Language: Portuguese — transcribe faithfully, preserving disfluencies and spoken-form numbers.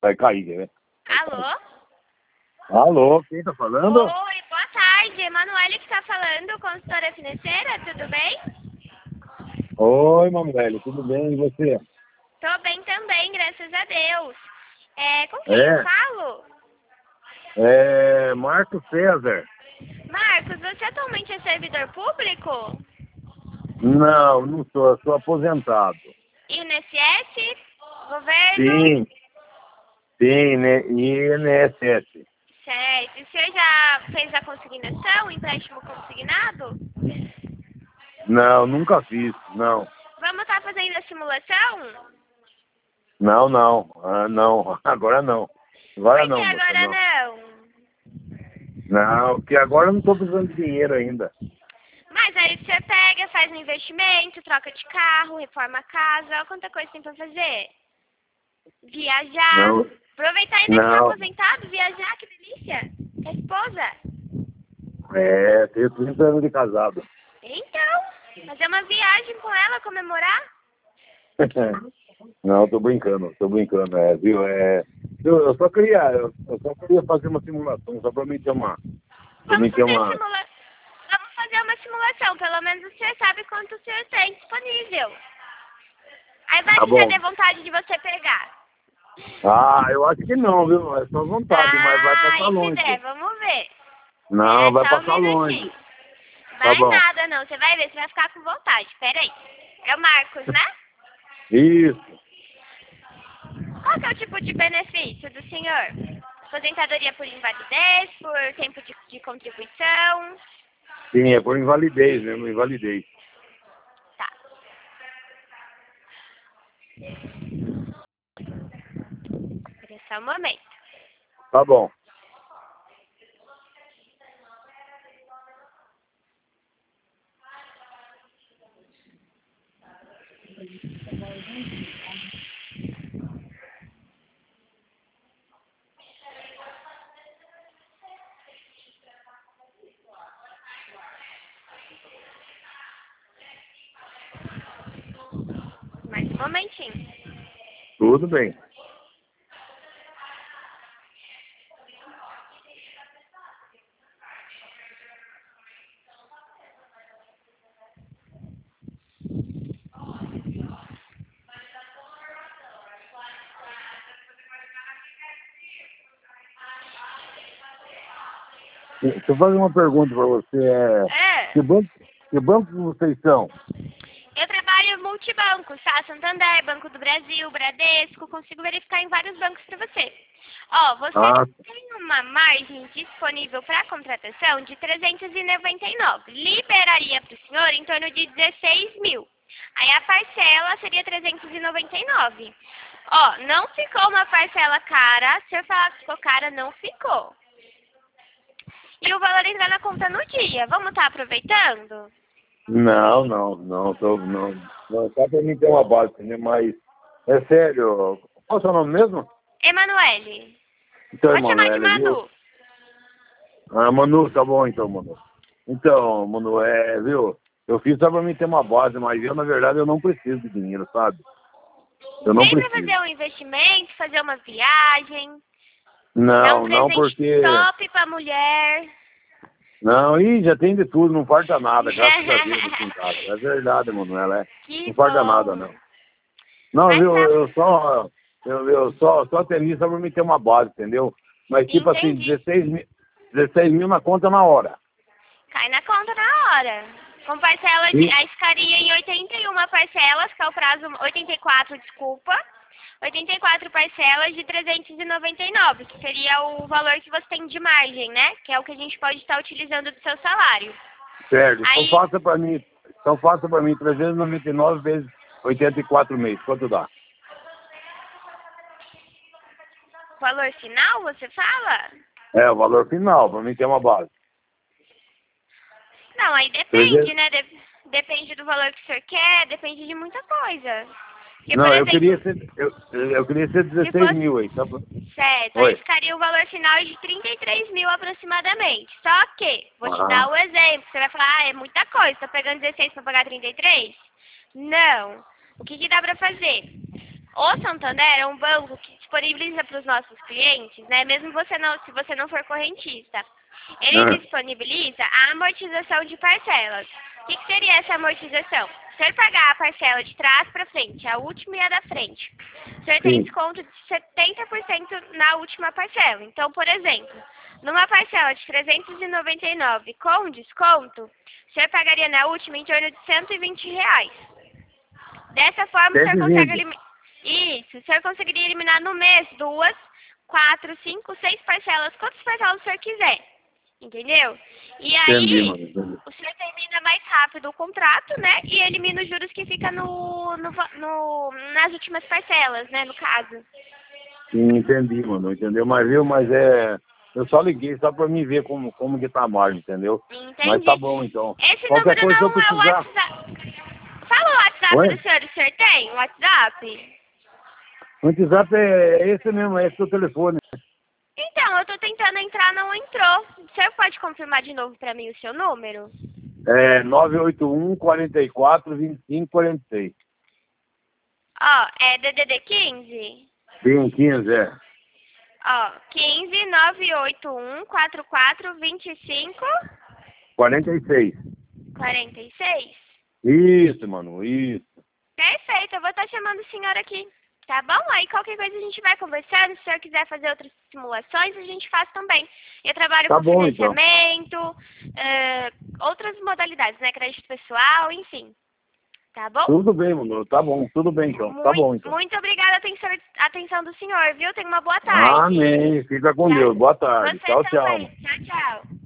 vai cair, quer ver? Alô? Alô, quem tá falando? Oi, boa tarde. Emanuele que tá falando, consultora financeira, tudo bem? Oi, Manuel, tudo bem, e você? Tô bem também, graças a Deus. É, com quem eu É, falo? é Marco César. Marcos, você atualmente é servidor público? Não, não sou, eu sou aposentado. I N S S? Governo? Sim, sim, né? I N S S. Certo. E o senhor já fez a consignação, empréstimo consignado? Não, nunca fiz, não. Vamos estar fazendo a simulação? Não, não, ah, não, agora não. Agora Por que não, moça, agora não. não? Não, porque agora eu não estou precisando de dinheiro ainda. Mas aí você pega, faz um investimento, troca de carro, reforma a casa, olha quanta coisa tem pra fazer. Viajar. Não, Aproveitar ainda que tá não, aposentado, viajar, que delícia. Com a esposa. é, tenho trinta anos de casado. Então, fazer uma viagem com ela, comemorar. Não, tô brincando, tô brincando, é, viu? É, eu, eu só queria, eu, eu só queria fazer uma simulação, só pra mim ter uma, pra Vamos mim ter fazer uma, simula... Vamos fazer uma simulação, pelo menos o senhor sabe quanto o senhor tem disponível. Aí vai tá que já bom. dê vontade de você pegar. Ah, eu acho que não, viu? É só vontade, mas vai Ah, passar e se longe. der, vamos ver. Não, É vai só um passar longe. minutinho. Tá Vai bom. nada não, você vai ver, você vai ficar com vontade. Pera aí. É o Marcos, né? Isso. Qual que é o tipo de benefício do senhor? Aposentadoria por invalidez, por tempo de, de contribuição? Sim, é por invalidez mesmo, invalidez. Tá. Espera só um momento. Tá bom. Mais um momentinho. Tudo bem. Deixa eu fazer uma pergunta pra você. É, É. que banco, que banco vocês são? Eu trabalho multibancos, tá? Santander, Banco do Brasil, Bradesco, consigo verificar em vários bancos para você. Ó, você Ah, tem uma margem disponível para contratação de trezentos e noventa e nove. Liberaria para o senhor em torno de dezesseis mil. Aí a parcela seria trezentos e noventa e nove. Ó, não ficou uma parcela cara. Se eu falar que ficou cara, não ficou. E o valor entra na conta no dia. Vamos estar aproveitando? não, não, não, tô, não, não, só pra mim ter uma base, né? Mas, é sério, qual é o seu nome mesmo? Emanuele. Então, Pode chamar de Emanuele, viu? Manu. Ah, Manu, tá bom então, Manu. Então, Manu, é, viu? Eu fiz só pra mim ter uma base, mas eu, na verdade, eu não preciso de dinheiro, sabe? Eu não Nem para preciso. fazer um investimento, fazer uma viagem, dar um Não, não, presente porque... top pra mulher. Não, e já tem de tudo, não falta nada, graças a Deus aqui em casa. É verdade, Manuela, é. Que Não falta nada, bom. não. Não, Mas viu, tá, eu só, eu, eu só, só atendi só pra me ter uma base, entendeu? Mas tipo assim, entendi. dezesseis mil, dezesseis mil na conta na hora. Cai na conta na hora. Com parcela de, E, aí ficaria em oitenta e uma parcelas, que é o prazo, oitenta e quatro, desculpa. oitenta e quatro parcelas de trezentos e noventa e nove, que seria o valor que você tem de margem, né? Que é o que a gente pode estar utilizando do seu salário. certo, então Aí, faça pra mim, então faça pra mim trezentos e noventa e nove vezes oitenta e quatro meses, quanto dá? valor final, você fala? É, o valor final, pra mim ter uma base. Não, aí depende, trezentos... né? De- depende do valor que o senhor quer, depende de muita coisa. Porque, por Não, eu exemplo, queria ser, eu, eu queria ser se dezesseis mil aí, tá? fosse certo, aí Oi. ficaria o valor final de trinta e três mil aproximadamente. Só que, vou te Ah, dar o exemplo, você vai falar, ah, é muita coisa, tá pegando dezesseis para pagar trinta e três? Não. O que que dá pra fazer? O Santander é um banco que disponibiliza para os nossos clientes, né? Mesmo você não, se você não for correntista, ele Ah, disponibiliza a amortização de parcelas. O que, que seria essa amortização? O senhor pagar a parcela de trás para frente, a última e a da frente, o senhor tem sim. desconto de setenta por cento na última parcela. Então, por exemplo, numa parcela de trezentos e noventa e nove com desconto, o senhor pagaria na última em torno de cento e vinte reais. Dessa forma, o senhor consegue cento e vinte. eliminar. Isso, o senhor conseguiria eliminar no mês duas, quatro, cinco, seis parcelas, quantas parcelas o senhor quiser. Entendeu? E Entendi, aí, mano. Entendi. o senhor termina mais rápido o contrato, né? E elimina os juros que fica no, no, no, nas últimas parcelas, né? No caso. Sim, entendi, mano. Entendeu? Mas viu, mas é. Eu só liguei só pra mim ver como, como que tá a margem, entendeu? Mas tá Entendi. bom, então. Esse Qualquer número coisa, se eu não é o precisar. WhatsApp. Fala o WhatsApp Oi? do senhor. O senhor tem o WhatsApp? O WhatsApp é esse mesmo, é esse o telefone. Então, eu tô tentando entrar, não entrou. O senhor pode confirmar de novo pra mim o seu número? É nove oito um, quarenta e quatro, vinte e cinco, quarenta e seis. Ó, é D D D quinze? Sim, quinze, é. Ó, quinze, nove oito um, quatro quatro, vinte e cinco, quarenta e seis. quarenta e seis? Isso, mano, isso. Perfeito, eu vou estar chamando o senhor aqui. Tá bom? Aí qualquer coisa a gente vai conversando. Se o senhor quiser fazer outras simulações, a gente faz também. Eu trabalho Tá com bom, então. financiamento, eh, outras modalidades, né? Crédito pessoal, enfim. Tá bom? Tudo bem, mano. Tá bom, tudo bem, então. Tá Muito, bom, então. muito obrigada a atenção, a atenção do senhor, viu? Tenha uma boa tarde. Amém. Fica com Tá? Deus. Boa tarde. Você Tchau, tchau. também. Tchau, tchau.